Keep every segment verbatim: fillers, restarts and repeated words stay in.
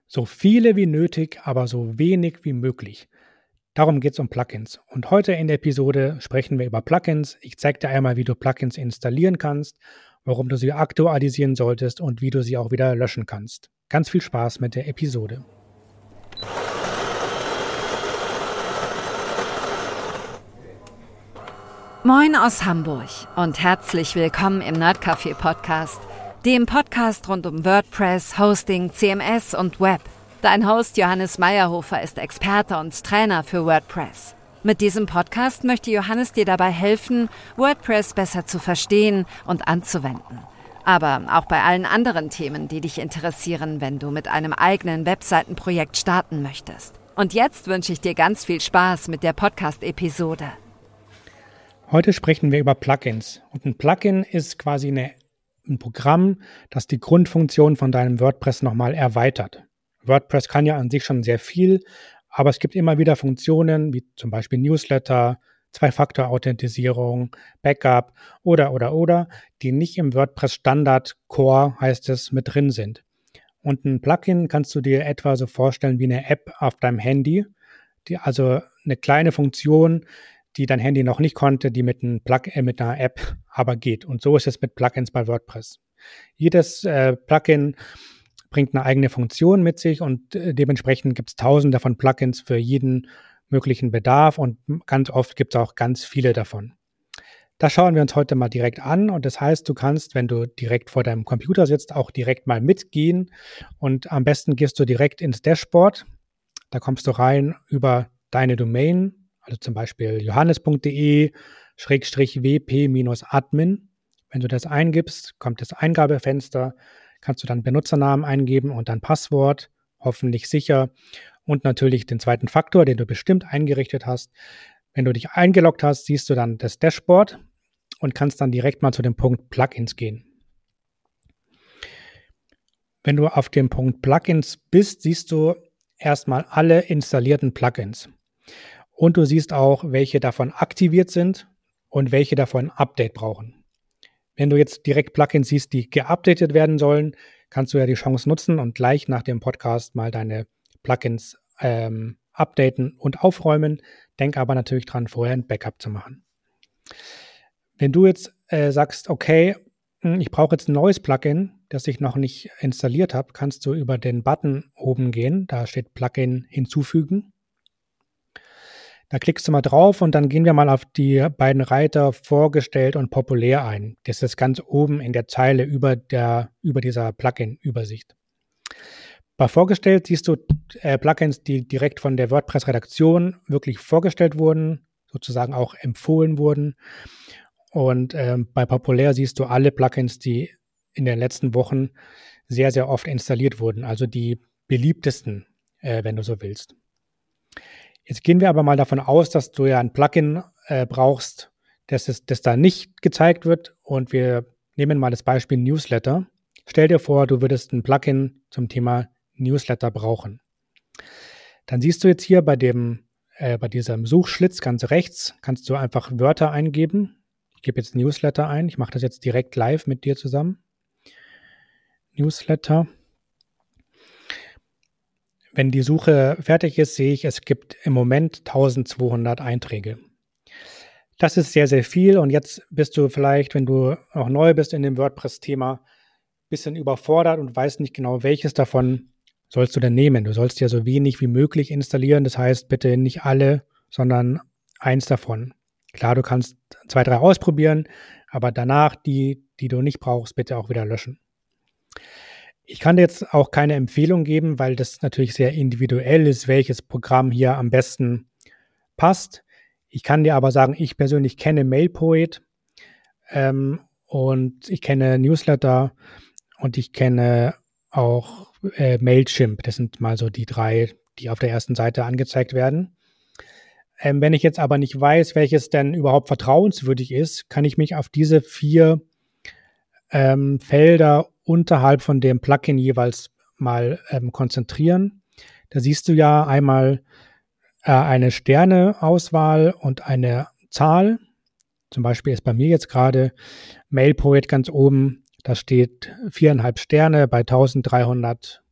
So viele wie nötig, aber so wenig wie möglich. Darum geht es um Plugins. Und heute in der Episode sprechen wir über Plugins. Ich zeige dir einmal, wie du Plugins installieren kannst, warum du sie aktualisieren solltest und wie du sie auch wieder löschen kannst. Ganz viel Spaß mit der Episode. Moin aus Hamburg und herzlich willkommen im Nerdcafé Podcast, dem Podcast rund um WordPress, Hosting, C M S und Web. Dein Host Johannes Meyerhofer ist Experte und Trainer für WordPress. Mit diesem Podcast möchte Johannes dir dabei helfen, WordPress besser zu verstehen und anzuwenden. Aber auch bei allen anderen Themen, die dich interessieren, wenn du mit einem eigenen Webseitenprojekt starten möchtest. Und jetzt wünsche ich dir ganz viel Spaß mit der Podcast-Episode. Heute sprechen wir über Plugins. Und ein Plugin ist quasi eine, ein Programm, das die Grundfunktion von deinem WordPress nochmal erweitert. WordPress kann ja an sich schon sehr viel, aber es gibt immer wieder Funktionen, wie zum Beispiel Newsletter, Zwei-Faktor-Authentisierung, Backup oder, oder, oder, die nicht im WordPress-Standard-Core, heißt es, mit drin sind. Und ein Plugin kannst du dir etwa so vorstellen wie eine App auf deinem Handy, die, also eine kleine Funktion, die dein Handy noch nicht konnte, die mit, einem Plug äh, mit einer App aber geht. Und so ist es mit Plugins bei WordPress. Jedes äh, Plugin bringt eine eigene Funktion mit sich und äh, dementsprechend gibt es tausende von Plugins für jeden möglichen Bedarf und ganz oft gibt es auch ganz viele davon. Das schauen wir uns heute mal direkt an und das heißt, du kannst, wenn du direkt vor deinem Computer sitzt, auch direkt mal mitgehen und am besten gehst du direkt ins Dashboard. Da kommst du rein über deine Domain, also zum Beispiel johannes.de schrägstrich wp-admin. Wenn du das eingibst, kommt das Eingabefenster, kannst du dann Benutzernamen eingeben und dann Passwort, hoffentlich sicher und natürlich den zweiten Faktor, den du bestimmt eingerichtet hast. Wenn du dich eingeloggt hast, siehst du dann das Dashboard und kannst dann direkt mal zu dem Punkt Plugins gehen. Wenn du auf dem Punkt Plugins bist, siehst du erstmal alle installierten Plugins. Und du siehst auch, welche davon aktiviert sind und welche davon ein Update brauchen. Wenn du jetzt direkt Plugins siehst, die geupdatet werden sollen, kannst du ja die Chance nutzen und gleich nach dem Podcast mal deine Plugins ähm, updaten und aufräumen. Denk aber natürlich dran, vorher ein Backup zu machen. Wenn du jetzt äh, sagst, okay, ich brauche jetzt ein neues Plugin, das ich noch nicht installiert habe, kannst du über den Button oben gehen. Da steht Plugin hinzufügen. Da klickst du mal drauf und dann gehen wir mal auf die beiden Reiter vorgestellt und populär ein. Das ist ganz oben in der Zeile über, der, über dieser Plugin-Übersicht. Bei vorgestellt siehst du äh, Plugins, die direkt von der WordPress-Redaktion wirklich vorgestellt wurden, sozusagen auch empfohlen wurden. Und ähm, bei populär siehst du alle Plugins, die in den letzten Wochen sehr, sehr oft installiert wurden. Also die beliebtesten, äh, wenn du so willst. Jetzt gehen wir aber mal davon aus, dass du ja ein Plugin äh, brauchst, das, ist, das da nicht gezeigt wird. Und wir nehmen mal das Beispiel Newsletter. Stell dir vor, du würdest ein Plugin zum Thema Newsletter brauchen. Dann siehst du jetzt hier bei, dem, äh, bei diesem Suchschlitz ganz rechts, kannst du einfach Wörter eingeben. Ich gebe jetzt Newsletter ein. Ich mache das jetzt direkt live mit dir zusammen. Newsletter. Wenn die Suche fertig ist, sehe ich, es gibt im Moment eintausendzweihundert Einträge. Das ist sehr, sehr viel und jetzt bist du vielleicht, wenn du auch neu bist in dem WordPress-Thema, ein bisschen überfordert und weißt nicht genau, welches davon sollst du denn nehmen. Du sollst ja so wenig wie möglich installieren, das heißt bitte nicht alle, sondern eins davon. Klar, du kannst zwei, drei ausprobieren, aber danach die, die du nicht brauchst, bitte auch wieder löschen. Ich kann dir jetzt auch keine Empfehlung geben, weil das natürlich sehr individuell ist, welches Programm hier am besten passt. Ich kann dir aber sagen, ich persönlich kenne Mailpoet ähm, und ich kenne Newsletter und ich kenne auch äh, Mailchimp. Das sind mal so die drei, die auf der ersten Seite angezeigt werden. Ähm, wenn ich jetzt aber nicht weiß, welches denn überhaupt vertrauenswürdig ist, kann ich mich auf diese vier ähm, Felder unterhalb von dem Plugin jeweils mal ähm, konzentrieren. Da siehst du ja einmal äh, eine Sterneauswahl und eine Zahl. Zum Beispiel ist bei mir jetzt gerade Mailpoet ganz oben. Da steht viereinhalb Sterne bei eintausenddreihundert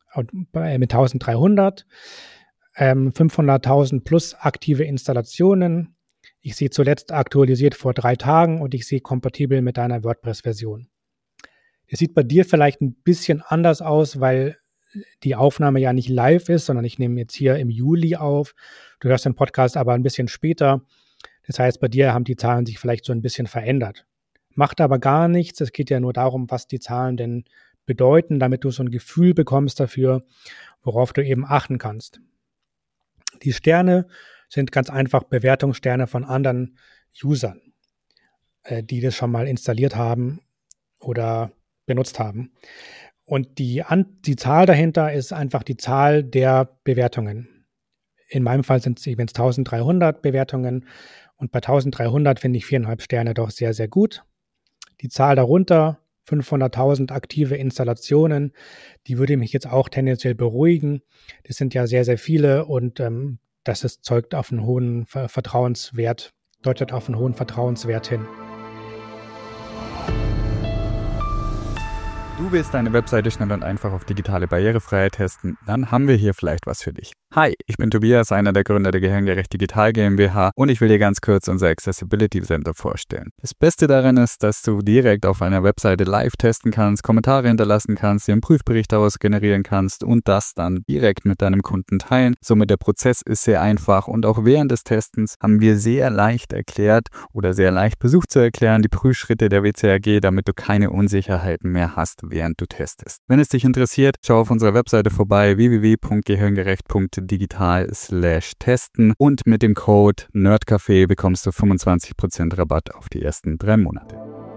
mit eintausenddreihundert, ähm, fünfhunderttausend plus aktive Installationen. Ich sehe zuletzt aktualisiert vor drei Tagen und ich sehe kompatibel mit deiner WordPress-Version. Es sieht bei dir vielleicht ein bisschen anders aus, weil die Aufnahme ja nicht live ist, sondern ich nehme jetzt hier im Juli auf. Du hörst den Podcast aber ein bisschen später. Das heißt, bei dir haben die Zahlen sich vielleicht so ein bisschen verändert. Macht aber gar nichts. Es geht ja nur darum, was die Zahlen denn bedeuten, damit du so ein Gefühl bekommst dafür, worauf du eben achten kannst. Die Sterne sind ganz einfach Bewertungssterne von anderen Usern, äh, die das schon mal installiert haben oder benutzt haben. Und die, An- die Zahl dahinter ist einfach die Zahl der Bewertungen. In meinem Fall sind es eintausenddreihundert Bewertungen und bei eintausenddreihundert finde ich viereinhalb Sterne doch sehr, sehr gut. Die Zahl darunter, fünfhunderttausend aktive Installationen, die würde mich jetzt auch tendenziell beruhigen. Das sind ja sehr, sehr viele und ähm, das ist, zeugt auf einen hohen Vertrauenswert, deutet auf einen hohen Vertrauenswert hin. Du willst deine Webseite schnell und einfach auf digitale Barrierefreiheit testen? Dann haben wir hier vielleicht was für dich. Hi, ich bin Tobias, einer der Gründer der Gehirngerecht Digital GmbH und ich will dir ganz kurz unser Accessibility Center vorstellen. Das Beste daran ist, dass du direkt auf einer Webseite live testen kannst, Kommentare hinterlassen kannst, dir einen Prüfbericht daraus generieren kannst und das dann direkt mit deinem Kunden teilen. Somit der Prozess ist sehr einfach und auch während des Testens haben wir sehr leicht erklärt oder sehr leicht versucht zu erklären die Prüfschritte der W C A G, damit du keine Unsicherheiten mehr hast, während du testest. Wenn es dich interessiert, schau auf unserer Webseite vorbei w w w punkt gehirngerecht punkt digital slash testen und mit dem Code NerdCafé bekommst du fünfundzwanzig Prozent Rabatt auf die ersten drei Monate.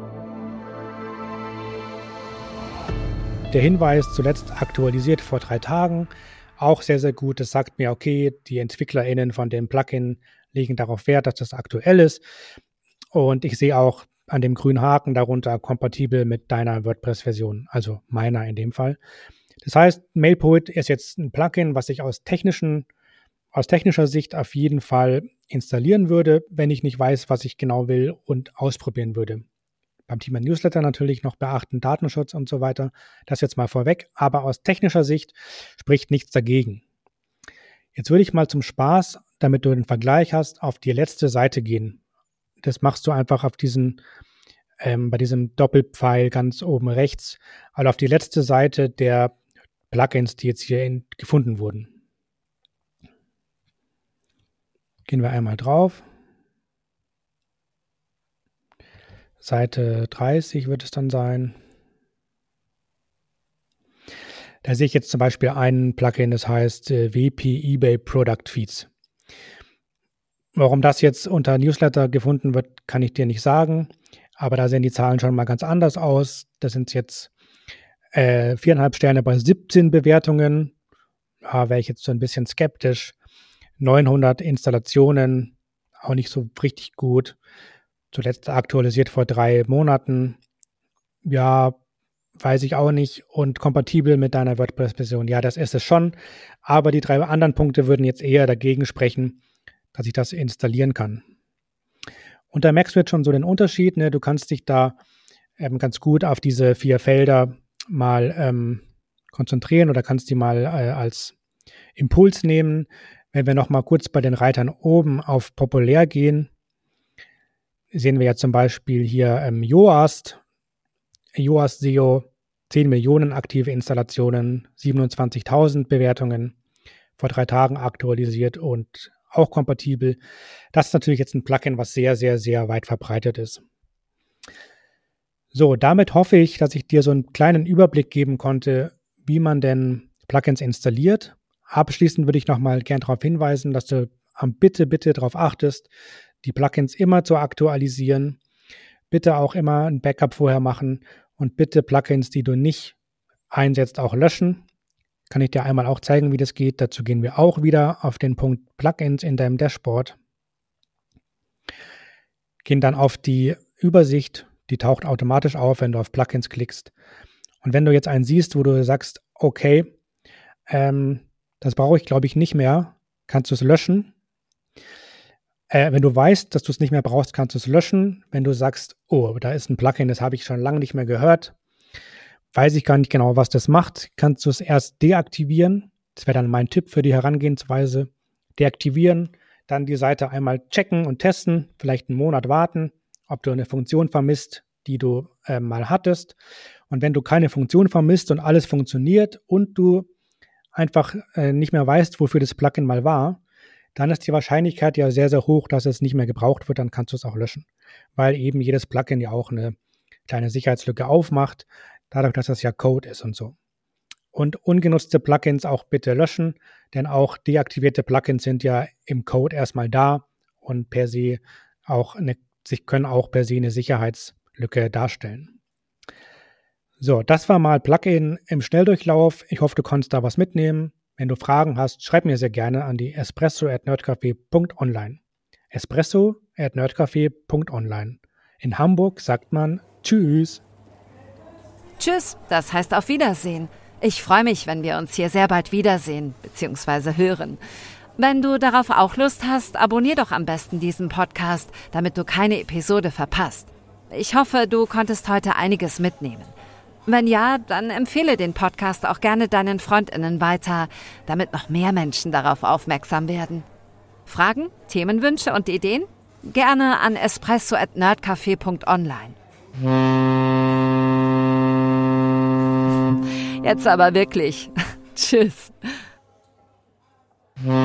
Der Hinweis zuletzt aktualisiert vor drei Tagen, auch sehr, sehr gut. Das sagt mir, okay, die EntwicklerInnen von dem Plugin legen darauf Wert, dass das aktuell ist. Und ich sehe auch an dem grünen Haken darunter kompatibel mit deiner WordPress-Version, also meiner in dem Fall. Das heißt, MailPoet ist jetzt ein Plugin, was ich aus technischen, aus technischer Sicht auf jeden Fall installieren würde, wenn ich nicht weiß, was ich genau will und ausprobieren würde. Beim Thema Newsletter natürlich noch beachten, Datenschutz und so weiter. Das jetzt mal vorweg, aber aus technischer Sicht spricht nichts dagegen. Jetzt würde ich mal zum Spaß, damit du den Vergleich hast, auf die letzte Seite gehen. Das machst du einfach auf diesen, ähm, bei diesem Doppelpfeil ganz oben rechts, also auf die letzte Seite der Plugins, die jetzt hier in, gefunden wurden. Gehen wir einmal drauf. Seite dreißig wird es dann sein. Da sehe ich jetzt zum Beispiel ein Plugin, das heißt äh, W P eBay Product Feeds. Warum das jetzt unter Newsletter gefunden wird, kann ich dir nicht sagen. Aber da sehen die Zahlen schon mal ganz anders aus. Das sind jetzt äh, viereinhalb Sterne bei siebzehn Bewertungen. Da wäre ich jetzt so ein bisschen skeptisch. neunhundert Installationen, auch nicht so richtig gut. Zuletzt aktualisiert vor drei Monaten. Ja, weiß ich auch nicht. Und kompatibel mit deiner WordPress-Version. Ja, das ist es schon. Aber die drei anderen Punkte würden jetzt eher dagegen sprechen, dass ich das installieren kann. Und da merkst du jetzt schon so den Unterschied. Ne? Du kannst dich da ähm, ganz gut auf diese vier Felder mal ähm, konzentrieren oder kannst die mal äh, als Impuls nehmen. Wenn wir noch mal kurz bei den Reitern oben auf Populär gehen, sehen wir ja zum Beispiel hier ähm, Yoast. Yoast S E O, zehn Millionen aktive Installationen, siebenundzwanzigtausend Bewertungen, vor drei Tagen aktualisiert und auch kompatibel. Das ist natürlich jetzt ein Plugin, was sehr, sehr, sehr weit verbreitet ist. So, damit hoffe ich, dass ich dir so einen kleinen Überblick geben konnte, wie man denn Plugins installiert. Abschließend würde ich nochmal gern darauf hinweisen, dass du am bitte, bitte darauf achtest, die Plugins immer zu aktualisieren. Bitte auch immer ein Backup vorher machen und bitte Plugins, die du nicht einsetzt, auch löschen. Kann ich dir einmal auch zeigen, wie das geht. Dazu gehen wir auch wieder auf den Punkt Plugins in deinem Dashboard. Gehen dann auf die Übersicht, die taucht automatisch auf, wenn du auf Plugins klickst. Und wenn du jetzt einen siehst, wo du sagst, okay, ähm, das brauche ich, glaube ich, nicht mehr, kannst du es löschen. Äh, wenn du weißt, dass du es nicht mehr brauchst, kannst du es löschen. Wenn du sagst, oh, da ist ein Plugin, das habe ich schon lange nicht mehr gehört, weiß ich gar nicht genau, was das macht, kannst du es erst deaktivieren. Das wäre dann mein Tipp für die Herangehensweise. Deaktivieren, dann die Seite einmal checken und testen, vielleicht einen Monat warten, ob du eine Funktion vermisst, die du äh, mal hattest. Und wenn du keine Funktion vermisst und alles funktioniert und du einfach äh, nicht mehr weißt, wofür das Plugin mal war, dann ist die Wahrscheinlichkeit ja sehr, sehr hoch, dass es nicht mehr gebraucht wird, dann kannst du es auch löschen. Weil eben jedes Plugin ja auch eine kleine Sicherheitslücke aufmacht, dadurch, dass das ja Code ist und so. Und ungenutzte Plugins auch bitte löschen, denn auch deaktivierte Plugins sind ja im Code erstmal da und per se auch eine, sich können auch per se eine Sicherheitslücke darstellen. So, das war mal Plugin im Schnelldurchlauf. Ich hoffe, du konntest da was mitnehmen. Wenn du Fragen hast, schreib mir sehr gerne an die espresso at nerdcafé punkt online. espresso at nerdcafé punkt online. In Hamburg sagt man Tschüss. Tschüss, das heißt auf Wiedersehen. Ich freue mich, wenn wir uns hier sehr bald wiedersehen bzw. hören. Wenn du darauf auch Lust hast, abonnier doch am besten diesen Podcast, damit du keine Episode verpasst. Ich hoffe, du konntest heute einiges mitnehmen. Wenn ja, dann empfehle den Podcast auch gerne deinen FreundInnen weiter, damit noch mehr Menschen darauf aufmerksam werden. Fragen, Themenwünsche und Ideen? Gerne an espresso at nerdcafé punkt online. Jetzt aber wirklich. Tschüss.